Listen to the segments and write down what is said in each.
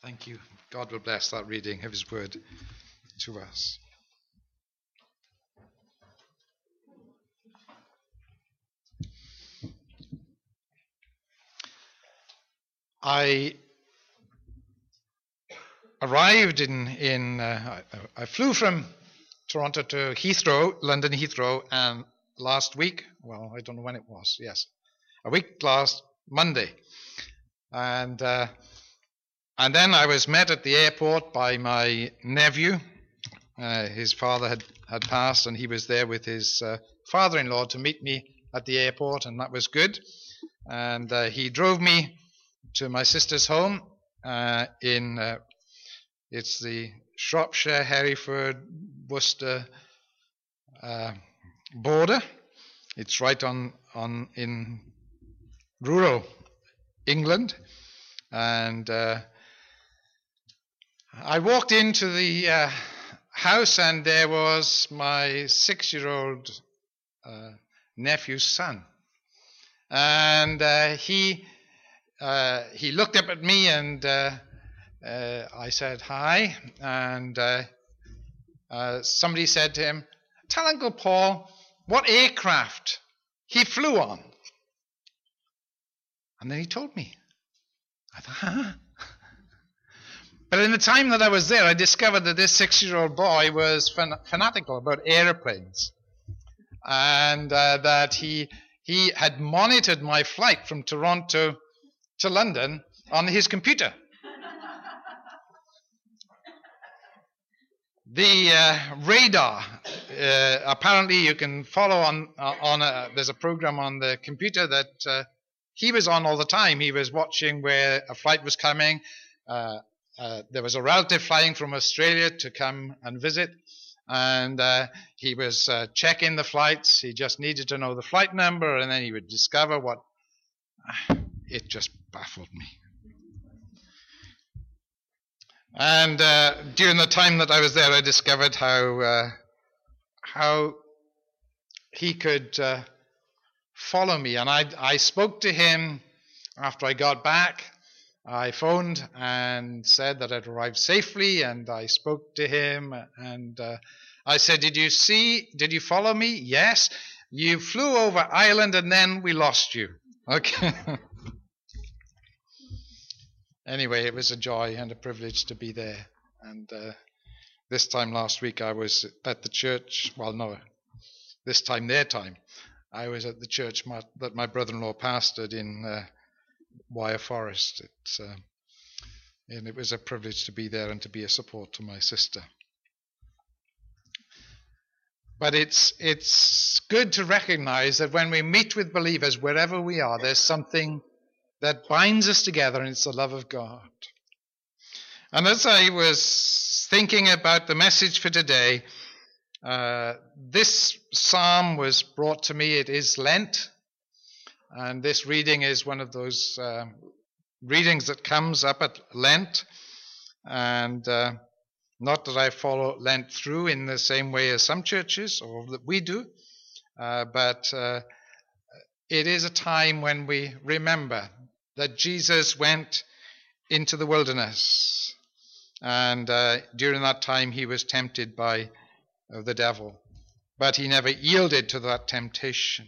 Thank you. God will bless that reading of his word to us. I arrived I flew from Toronto to Heathrow, London Heathrow, and last week, well, I don't know when it was, yes, a week last Monday. And then I was met at the airport by my nephew. His father had passed, and he was there with his father-in-law to meet me at the airport, and that was good. And he drove me to my sister's home it's the Shropshire, Hereford, Worcester border. It's right in rural England. And I walked into the house, and there was my 6-year-old nephew's son. And he looked up at me, and I said hi. And somebody said to him, "Tell Uncle Paul what aircraft he flew on." And then he told me. I thought, huh? But in the time that I was there, I discovered that this 6-year-old boy was fanatical about airplanes, and that he had monitored my flight from Toronto to London on his computer. The radar, apparently you can follow there's a program on the computer that he was on all the time. He was watching where a flight was coming. There was a relative flying from Australia to come and visit, and he was checking the flights. He just needed to know the flight number, and then he would discover what... It just baffled me. And during the time that I was there, I discovered how he could follow me. And I spoke to him after I got back. I phoned and said that I'd arrived safely, and I spoke to him, and I said, did you follow me? Yes. You flew over Ireland, and then we lost you. Okay. Anyway, it was a joy and a privilege to be there. And this time last week I was at the church, well, no, this time their time, I was at the church that my brother-in-law pastored in Wyre Forest. And it was a privilege to be there and to be a support to my sister. But it's good to recognize that when we meet with believers, wherever we are, there's something that binds us together, and it's the love of God. And as I was thinking about the message for today, this psalm was brought to me. It is Lent, and this reading is one of those readings that comes up at Lent. And not that I follow Lent through in the same way as some churches, or that we do, but it is a time when we remember that Jesus went into the wilderness, and during that time he was tempted by the devil, but he never yielded to that temptation.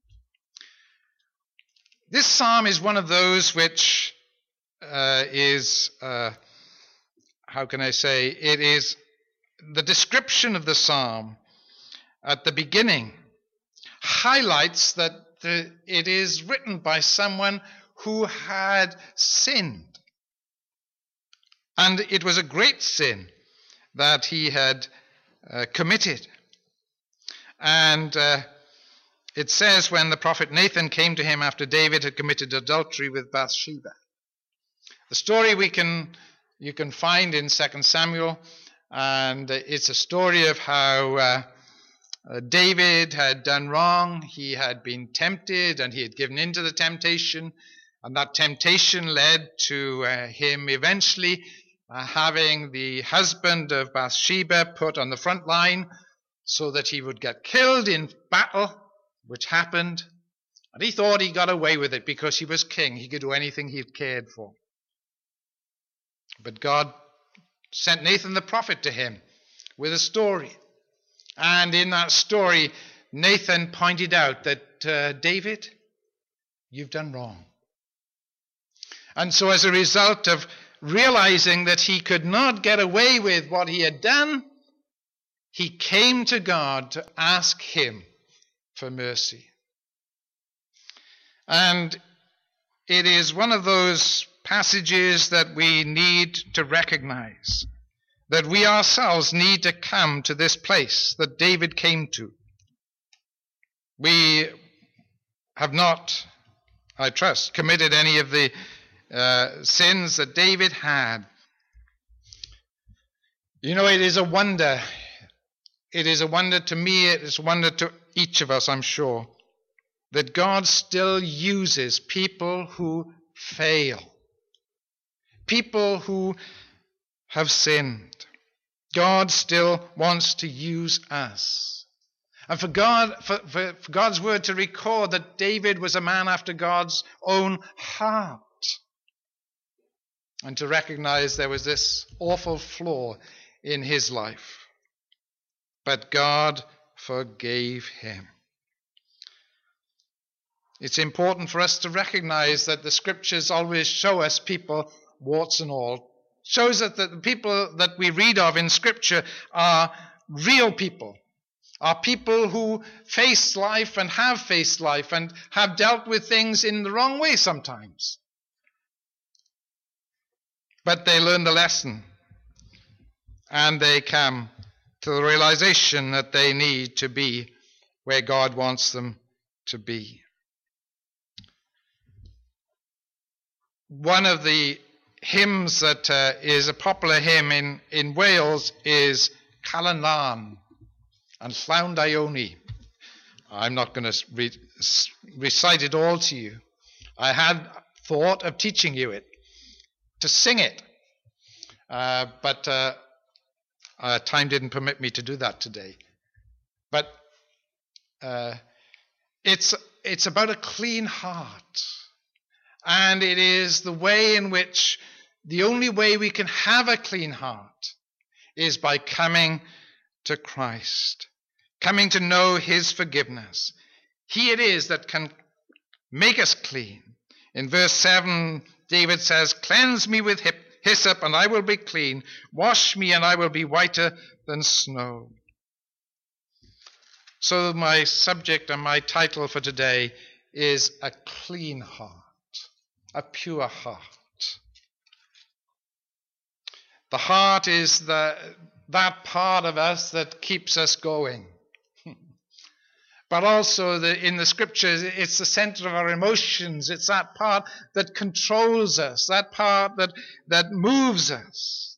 This psalm is one of those which is, how can I say, it is the description of the psalm at the beginning highlights that it is written by someone who had sinned. And it was a great sin that he had committed. And it says, when the prophet Nathan came to him after David had committed adultery with Bathsheba. The story you can find in 2 Samuel, and it's a story of how David had done wrong. He had been tempted, and he had given in to the temptation. And that temptation led to him eventually having the husband of Bathsheba put on the front line so that he would get killed in battle, which happened. And he thought he got away with it because he was king. He could do anything he cared for. But God sent Nathan the prophet to him with a story. And in that story, Nathan pointed out that, David, you've done wrong. And so as a result of realizing that he could not get away with what he had done, he came to God to ask him for mercy. And it is one of those passages that we need to recognize, that we ourselves need to come to this place that David came to. We have not, I trust, committed any of the sins that David had. You know, it is a wonder. It is a wonder to me, it is a wonder to each of us, I'm sure, that God still uses people who fail, people who have sinned. God still wants to use us. And for God's word to record that David was a man after God's own heart, and to recognize there was this awful flaw in his life. But God forgave him. It's important for us to recognize that the scriptures always show us people, warts and all, shows us that the people that we read of in scripture are real people, are people who face life and have dealt with things in the wrong way sometimes. But they learn the lesson, and they come to the realization that they need to be where God wants them to be. One of the hymns that is a popular hymn in Wales is Calan Lan and Llawn Daioni. I'm not going to recite it all to you. I had thought of teaching you it, to sing it, but time didn't permit me to do that today. But it's about a clean heart. And it is the way in which the only way we can have a clean heart is by coming to Christ, coming to know his forgiveness. He it is that can make us clean. In verse 7, David says, "Cleanse me with hyssop, and I will be clean. Wash me, and I will be whiter than snow." So my subject and my title for today is A Clean Heart. A pure heart. The heart is that part of us that keeps us going. But also in the scriptures, it's the center of our emotions. It's that part that controls us, that part that moves us.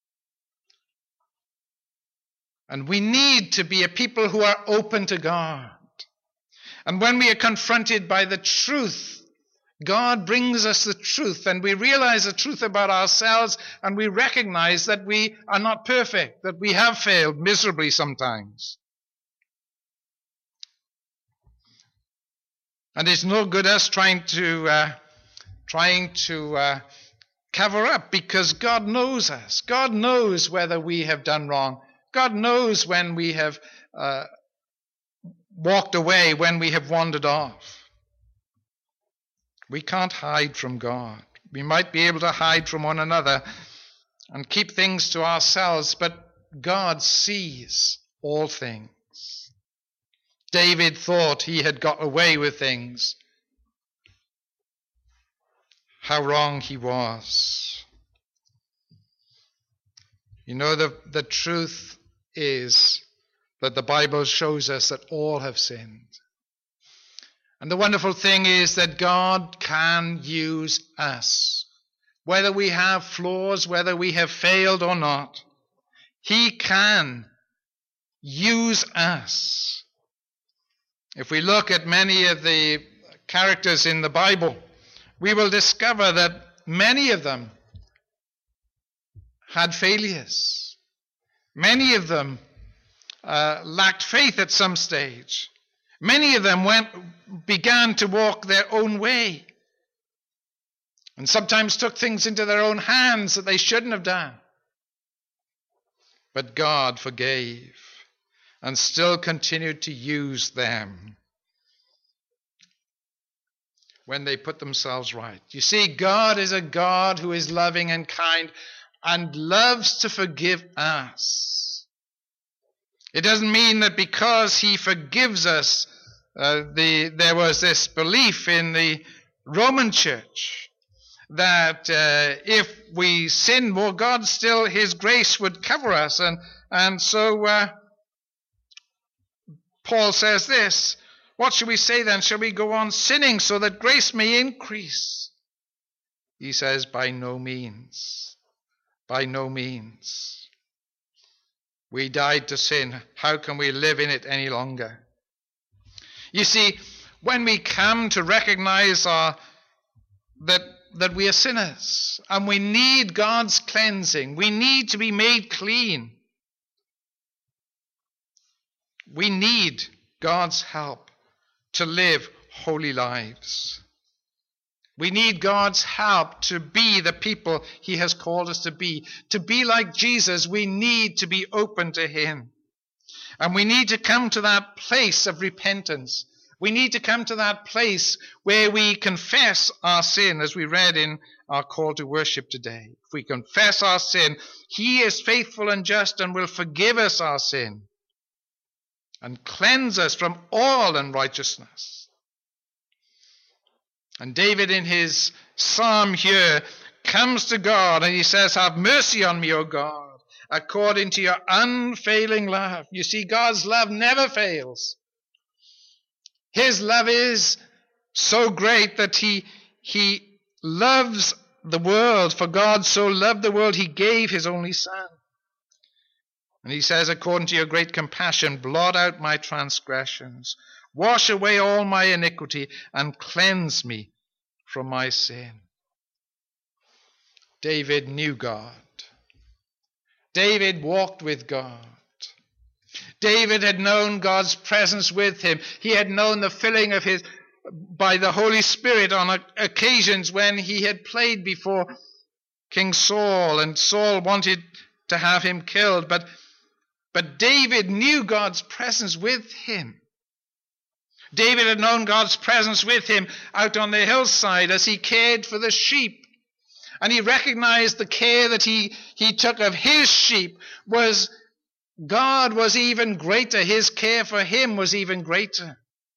And we need to be a people who are open to God. And when we are confronted by the truth, God brings us the truth, and we realize the truth about ourselves, and we recognize that we are not perfect, that we have failed miserably sometimes. And it's no good us trying to cover up, because God knows us. God knows whether we have done wrong. God knows when we have walked away, when we have wandered off. We can't hide from God. We might be able to hide from one another and keep things to ourselves, but God sees all things. David thought he had got away with things. How wrong he was. You know, the truth is that the Bible shows us that all have sinned. And the wonderful thing is that God can use us. Whether we have flaws, whether we have failed or not, he can use us. If we look at many of the characters in the Bible, we will discover that many of them had failures. Many of them lacked faith at some stage. Many of them began to walk their own way. and sometimes took things into their own hands that they shouldn't have done. But God forgave and still continued to use them when they put themselves right. You see, God is a God who is loving and kind and loves to forgive us. It doesn't mean that because he forgives us, there was this belief in the Roman church that if we sin, well, God still, his grace would cover us. And so Paul says this, what shall we say then? Shall we go on sinning so that grace may increase? He says, by no means. By no means. We died to sin. How can we live in it any longer? You see, when we come to recognize that we are sinners and we need God's cleansing, we need to be made clean. We need God's help to live holy lives. We need God's help to be the people he has called us to be. To be like Jesus, we need to be open to him. And we need to come to that place of repentance. We need to come to that place where we confess our sin, as we read in our call to worship today. If we confess our sin, he is faithful and just and will forgive us our sin and cleanse us from all unrighteousness. And David in his psalm here comes to God and he says, have mercy on me, O God, according to your unfailing love. You see, God's love never fails. His love is so great that he loves the world. For God so loved the world, he gave his only Son. And he says, according to your great compassion, blot out my transgressions, wash away all my iniquity, and cleanse me from my sin. David knew God. David walked with God. David had known God's presence with him. He had known the filling of by the Holy Spirit on occasions when he had played before King Saul, and Saul wanted to have him killed. But David knew God's presence with him. David had known God's presence with him out on the hillside as he cared for the sheep. And he recognized the care that he took of his sheep God was even greater. His care for him was even greater.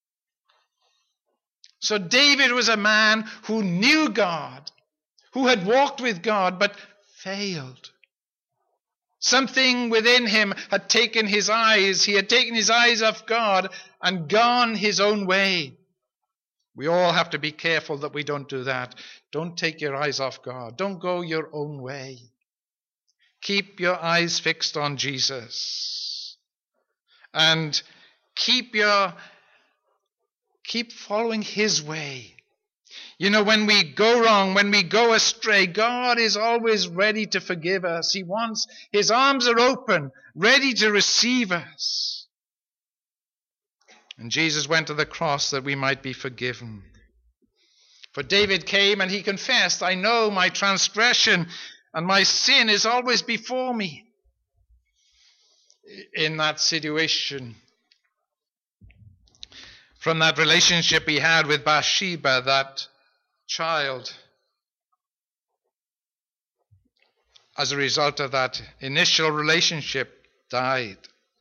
So David was a man who knew God, who had walked with God, but failed. Something within him had taken his eyes. He had taken his eyes off God and gone his own way. We all have to be careful that we don't do that. Don't take your eyes off God. Don't go your own way. Keep your eyes fixed on Jesus. And keep following his way. You know, when we go wrong, when we go astray, God is always ready to forgive us. His arms are open, ready to receive us. And Jesus went to the cross that we might be forgiven. For David came and he confessed, I know my transgression and my sin is always before me. In that situation, from that relationship he had with Bathsheba, that child, as a result of that initial relationship, died.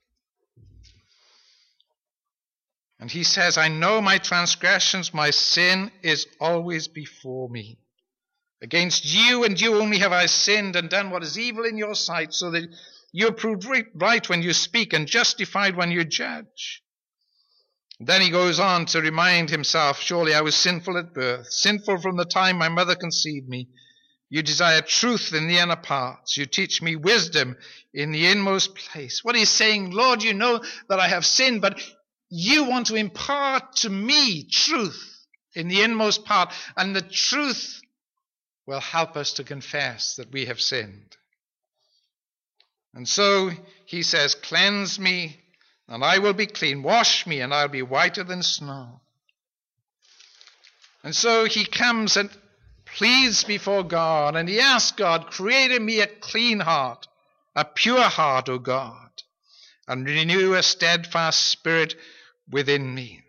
And he says, I know my transgressions, my sin is always before me. Against you and you only have I sinned and done what is evil in your sight, so that you are proved right when you speak and justified when you judge. Then he goes on to remind himself, surely I was sinful at birth, sinful from the time my mother conceived me. You desire truth in the inner parts. You teach me wisdom in the inmost place. What he's saying, Lord, you know that I have sinned, but you want to impart to me truth in the inmost part. And the truth will help us to confess that we have sinned. And so he says, cleanse me, and I will be clean. Wash me, and I'll be whiter than snow. And so he comes and pleads before God, and he asks God, create in me a clean heart, a pure heart, O God, and renew a steadfast spirit within me.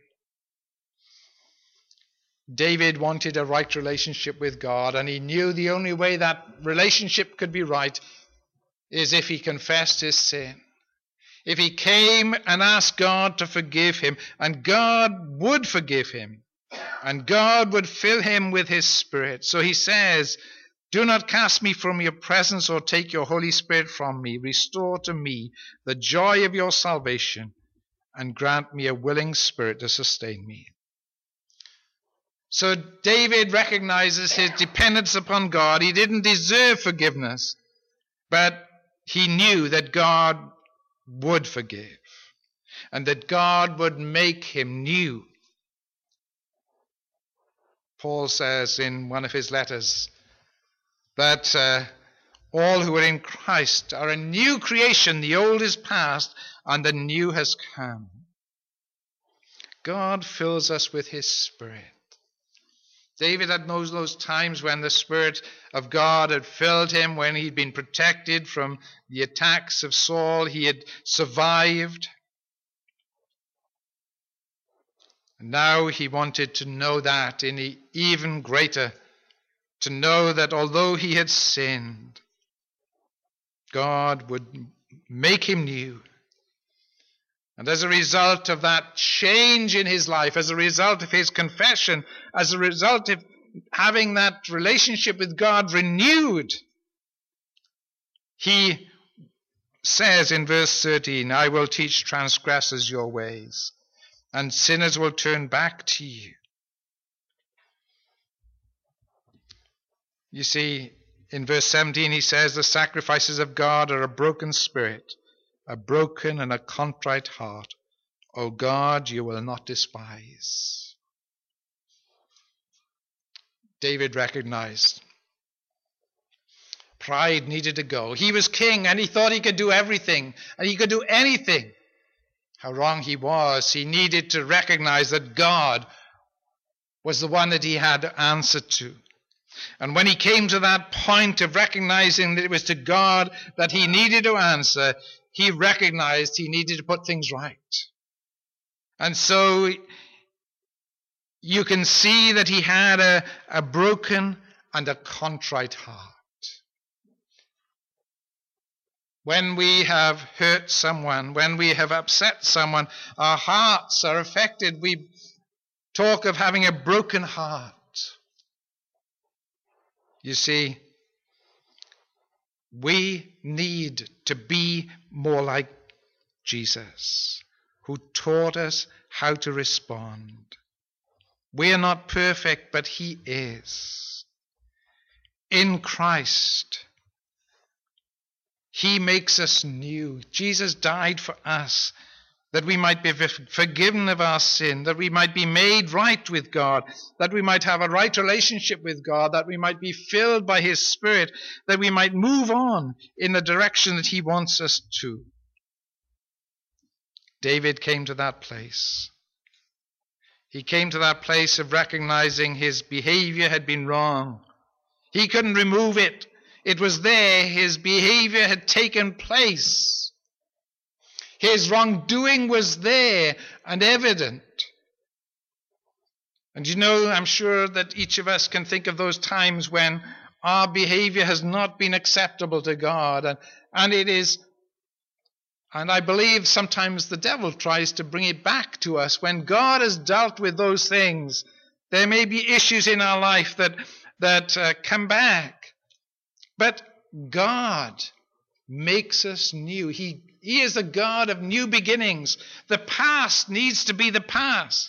David wanted a right relationship with God, and he knew the only way that relationship could be right is if he confessed his sin. If he came and asked God to forgive him, and God would forgive him, and God would fill him with his Spirit. So he says, do not cast me from your presence or take your Holy Spirit from me. Restore to me the joy of your salvation and grant me a willing spirit to sustain me. So David recognizes his dependence upon God. He didn't deserve forgiveness, but he knew that God would forgive and that God would make him new. Paul says in one of his letters that all who are in Christ are a new creation. The old is past and the new has come. God fills us with his Spirit. David had known those times when the Spirit of God had filled him, when he'd been protected from the attacks of Saul. He had survived. And now he wanted to know that in even greater, to know that although he had sinned, God would make him new. And as a result of that change in his life, as a result of his confession, as a result of having that relationship with God renewed, he says in verse 13, I will teach transgressors your ways, and sinners will turn back to you. You see, in verse 17 he says, the sacrifices of God are a broken spirit, a broken and a contrite heart. O God, you will not despise. David recognized pride needed to go. He was king and he thought he could do everything and he could do anything. How wrong he was. He needed to recognize that God was the one that he had to answer to. And when he came to that point of recognizing that it was to God that he needed to answer, he recognized he needed to put things right. And so you can see that he had a broken and a contrite heart. When we have hurt someone, when we have upset someone, our hearts are affected. We talk of having a broken heart. You see, we need to be more like Jesus, who taught us how to respond. We are not perfect, but he is. In Christ, he makes us new. Jesus died for us, that we might be forgiven of our sin, that we might be made right with God, that we might have a right relationship with God, that we might be filled by his Spirit, that we might move on in the direction that he wants us to. David came to that place. He came to that place of recognizing his behavior had been wrong. He couldn't remove it. It was there. His behavior had taken place. His wrongdoing was there and evident. And you know, I'm sure that each of us can think of those times when our behavior has not been acceptable to God. And it is, and I believe sometimes the devil tries to bring it back to us. When God has dealt with those things, there may be issues in our life that come back. But God makes us new. He is a God of new beginnings. The past needs to be the past.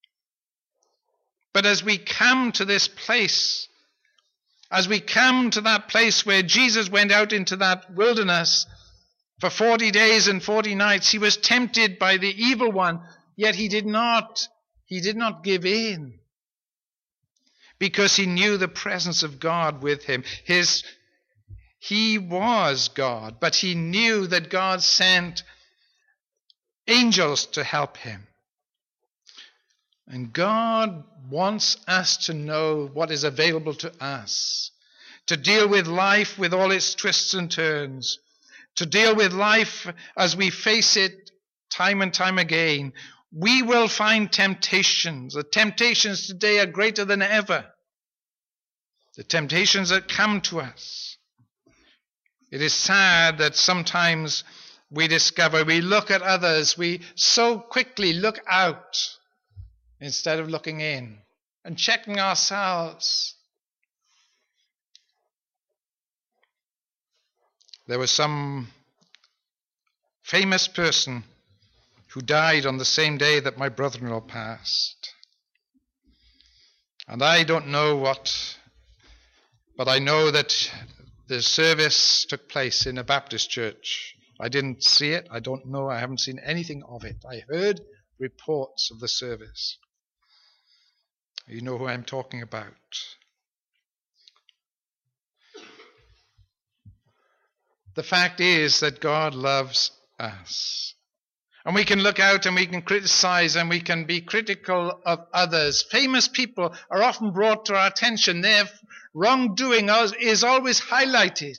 But as we come to this place, as we come to that place where Jesus went out into that wilderness for 40 days and 40 nights, he was tempted by the evil one, yet he did not give in, because he knew the presence of God with him. He was God, but he knew that God sent angels to help him. And God wants us to know what is available to us, to deal with life with all its twists and turns, to deal with life as we face it time and time again. We will find temptations. The temptations today are greater than ever. The temptations that come to us. It is sad that sometimes we discover, we look at others, we so quickly look out instead of looking in and checking ourselves. There was some famous person who died on the same day that my brother-in-law passed. And I don't know what, but I know that the service took place in a Baptist church. I didn't see it. I don't know. I haven't seen anything of it. I heard reports of the service. You know who I'm talking about. The fact is that God loves us. And we can look out and we can criticize and we can be critical of others. Famous people are often brought to our attention. Their wrongdoing is always highlighted.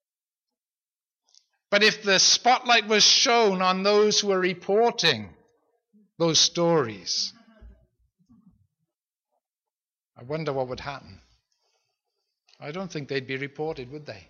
But if the spotlight was shown on those who are reporting those stories, I wonder what would happen. I don't think they'd be reported, would they?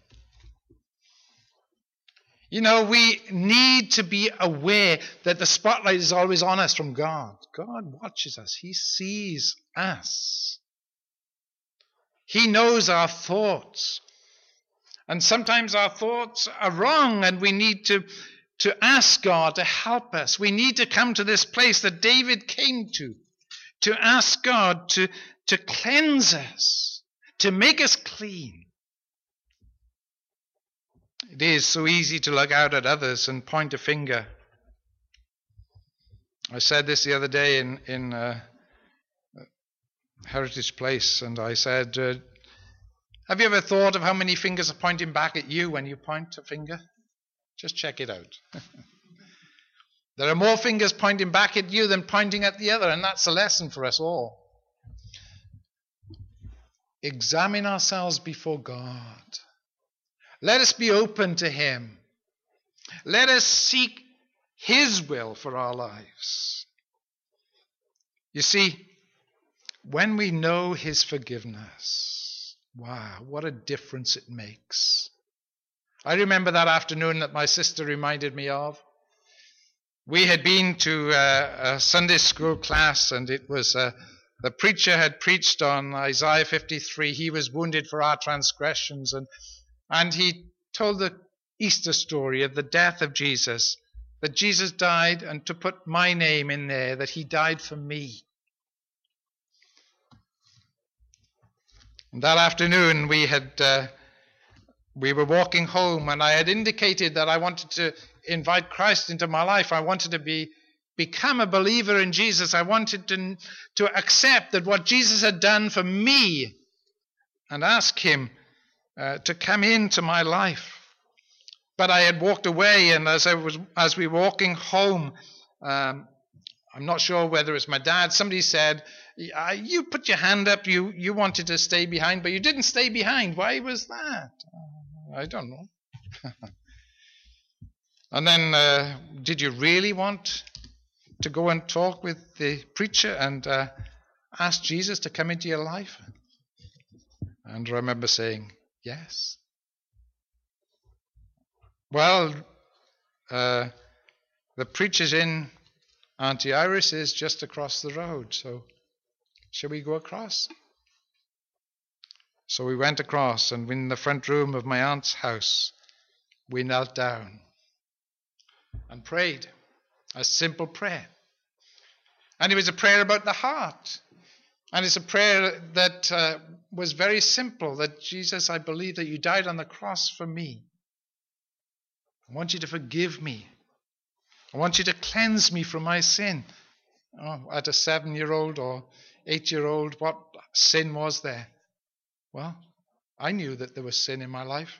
You know, we need to be aware that the spotlight is always on us from God. God watches us. He sees us. He knows our thoughts. And sometimes our thoughts are wrong and we need to ask God to help us. We need to come to this place that David came to ask God to cleanse us, to make us clean. It is so easy to look out at others and point a finger. I said this the other day in Heritage Place, and I said, have you ever thought of how many fingers are pointing back at you when you point a finger? Just check it out. There are more fingers pointing back at you than pointing at the other, and that's a lesson for us all. Examine ourselves before God. Let us be open to Him. Let us seek His will for our lives. You see, when we know His forgiveness, wow, what a difference it makes. I remember that afternoon that my sister reminded me of. We had been to a Sunday school class, and it was the preacher had preached on Isaiah 53. He was wounded for our transgressions, and he told the Easter story of the death of Jesus, that Jesus died, and to put my name in there, that He died for me. And that afternoon we were walking home, and I had indicated that I wanted to invite Christ into my life. I wanted to become a believer in Jesus. I wanted to accept that what Jesus had done for me and ask Him to come into my life. But I had walked away, and as we were walking home, I'm not sure whether it's my dad, somebody said, you put your hand up, you wanted to stay behind, but you didn't stay behind. Why was that? I don't know. And then, did you really want to go and talk with the preacher and ask Jesus to come into your life? And I remember saying, yes. Well, the preacher's in Auntie Iris's just across the road, so shall we go across? So we went across, and in the front room of my aunt's house, we knelt down and prayed a simple prayer. And it was a prayer about the heart. And it's a prayer that was very simple, that Jesus, I believe that you died on the cross for me. I want you to forgive me. I want you to cleanse me from my sin. Oh, at a 7-year-old or 8-year-old, what sin was there? Well, I knew that there was sin in my life.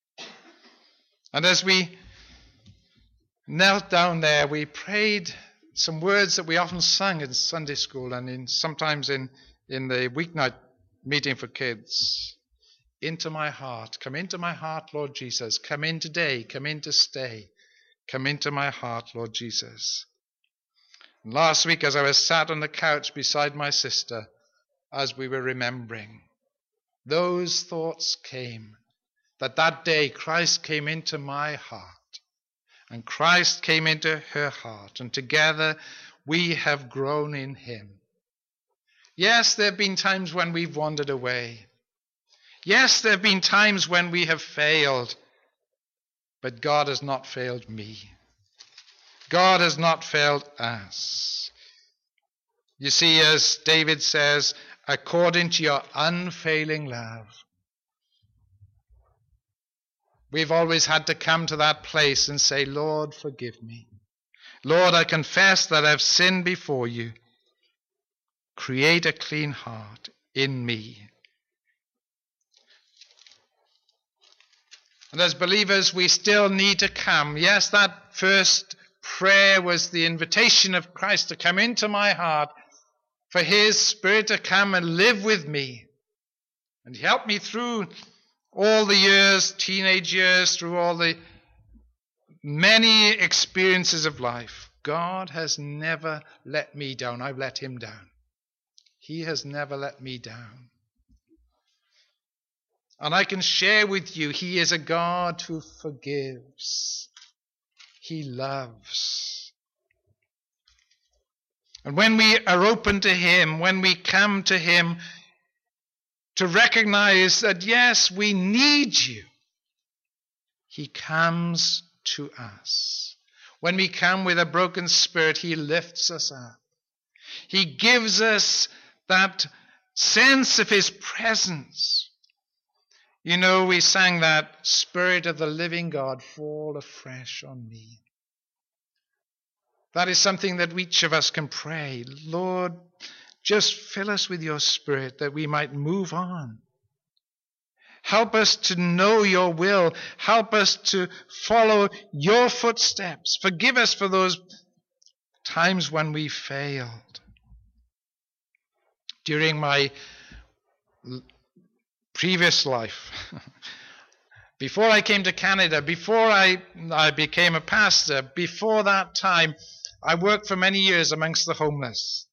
And as we knelt down there, we prayed some words that we often sung in Sunday school and sometimes in the weeknight meeting for kids. Into my heart. Come into my heart, Lord Jesus. Come in today. Come in to stay. Come into my heart, Lord Jesus. And last week, as I was sat on the couch beside my sister, as we were remembering, those thoughts came. That day Christ came into my heart. And Christ came into her heart. And together we have grown in him. Yes, there have been times when we've wandered away. Yes, there have been times when we have failed, but God has not failed me. God has not failed us. You see, as David says, according to your unfailing love. We've always had to come to that place and say, Lord, forgive me. Lord, I confess that I've sinned before you. Create a clean heart in me. And as believers, we still need to come. Yes, that first prayer was the invitation of Christ to come into my heart, for his Spirit to come and live with me and help me through all the years, teenage years, through all the many experiences of life. God has never let me down. I've let him down. He has never let me down. And I can share with you, he is a God who forgives. He loves. And when we are open to him, when we come to him to recognize that, yes, we need you, he comes to us. When we come with a broken spirit, he lifts us up. He gives us that sense of his presence. You know, we sang that, Spirit of the living God, fall afresh on me. That is something that each of us can pray. Lord, just fill us with your Spirit that we might move on. Help us to know your will. Help us to follow your footsteps. Forgive us for those times when we failed. During my previous life, before I came to Canada, before I became a pastor, before that time, I worked for many years amongst the homeless.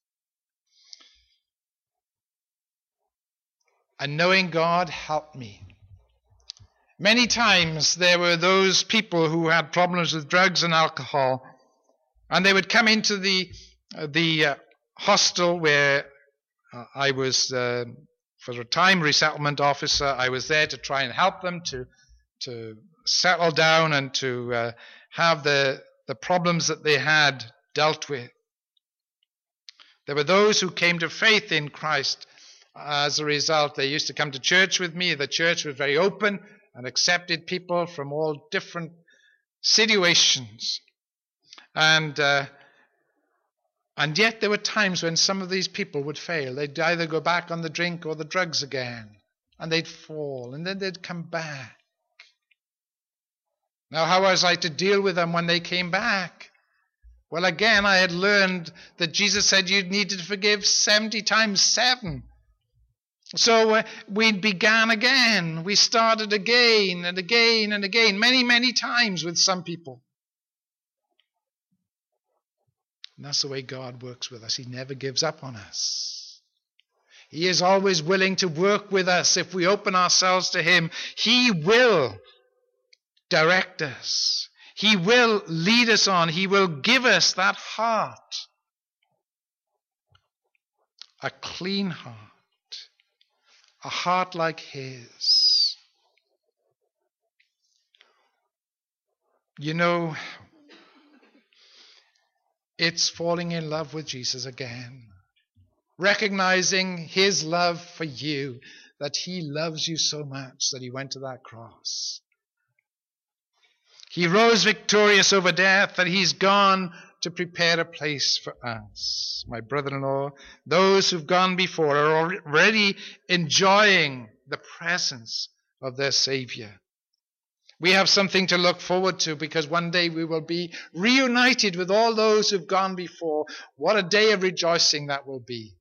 And knowing God helped me. Many times there were those people who had problems with drugs and alcohol, and they would come into the hostel where I was for a time resettlement officer. I was there to try and help them to settle down and to have the problems that they had dealt with. There were those who came to faith in Christ. As a result, they used to come to church with me. The church was very open and accepted people from all different situations. And yet there were times when some of these people would fail. They'd either go back on the drink or the drugs again. And they'd fall. And then they'd come back. Now, how was I to deal with them when they came back? Well, again, I had learned that Jesus said you needed to forgive 70 times 7. So we began again. We started again and again and again, many, many times with some people. And that's the way God works with us. He never gives up on us. He is always willing to work with us. If we open ourselves to him, he will direct us. He will lead us on. He will give us that heart. A clean heart. A heart like his. You know, it's falling in love with Jesus again. Recognizing his love for you, that he loves you so much that he went to that cross. He rose victorious over death, that he's gone to prepare a place for us. My brother-in-law, those who've gone before are already enjoying the presence of their Savior. We have something to look forward to because one day we will be reunited with all those who've gone before. What a day of rejoicing that will be.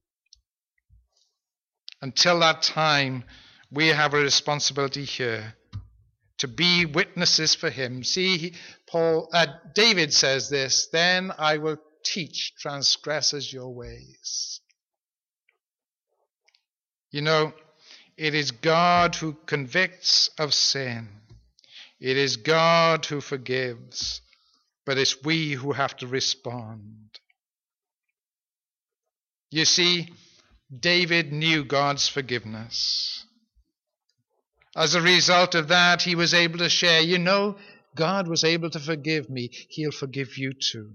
Until that time, we have a responsibility here to be witnesses for him. See, David says this, then I will teach transgressors your ways. You know, it is God who convicts of sin. It is God who forgives, but it's we who have to respond. You see, David knew God's forgiveness. As a result of that, he was able to share, you know, God was able to forgive me. He'll forgive you too.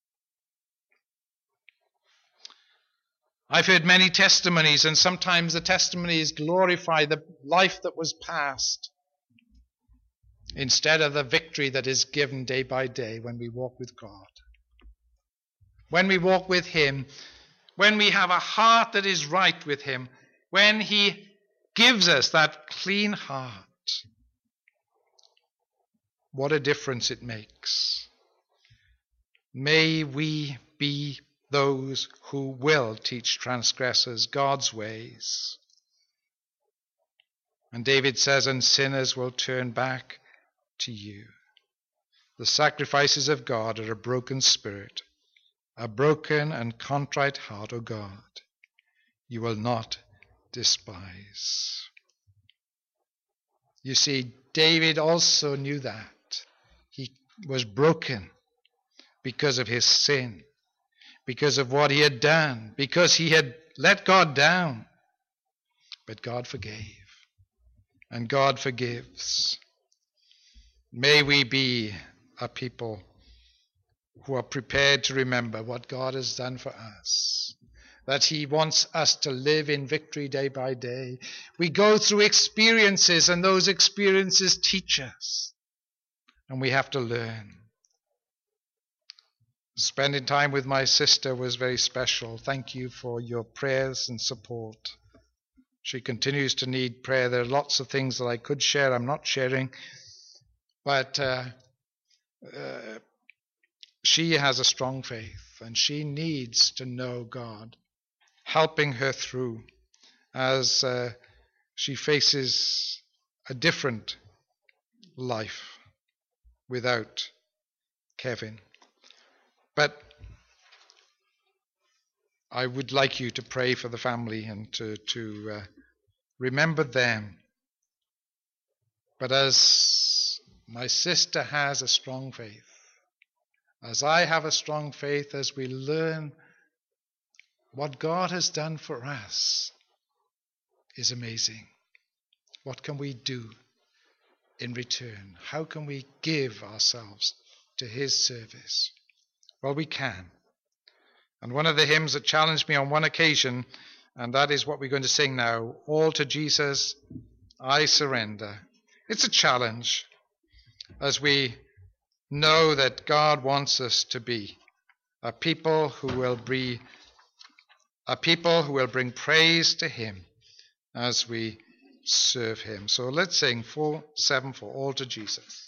I've heard many testimonies, and sometimes the testimonies glorify the life that was past instead of the victory that is given day by day when we walk with God. When we walk with him, when we have a heart that is right with him, when he gives us that clean heart, what a difference it makes. May we be those who will teach transgressors God's ways. And David says, and sinners will turn back to you. The sacrifices of God are a broken spirit, a broken and contrite heart, O God, you will not despise. You see, David also knew that. He was broken because of his sin, because of what he had done, because he had let God down. But God forgave, and God forgives. May we be a people who are prepared to remember what God has done for us, that he wants us to live in victory day by day. We go through experiences, and those experiences teach us, and we have to learn. Spending time with my sister was very special. Thank you for your prayers and support. She continues to need prayer. There are lots of things that I could share, I'm not sharing, but she has a strong faith, and she needs to know God helping her through as she faces a different life without Kevin. But I would like you to pray for the family and to remember them. But as my sister has a strong faith, as I have a strong faith, as we learn what God has done for us is amazing. What can we do in return? How can we give ourselves to his service? Well, we can. And one of the hymns that challenged me on one occasion, and that is what we're going to sing now, All to Jesus I Surrender. It's a challenge as we know that God wants us to be a people who will bring praise to him as we serve him. So let's sing 474, All to Jesus.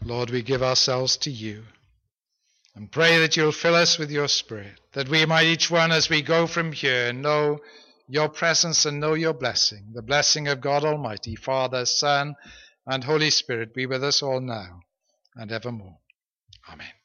Lord, we give ourselves to you and pray that you'll fill us with your Spirit, that we might each one as we go from here know your presence and know your blessing. The blessing of God Almighty, Father, Son, and Holy Spirit be with us all now and evermore. Amen.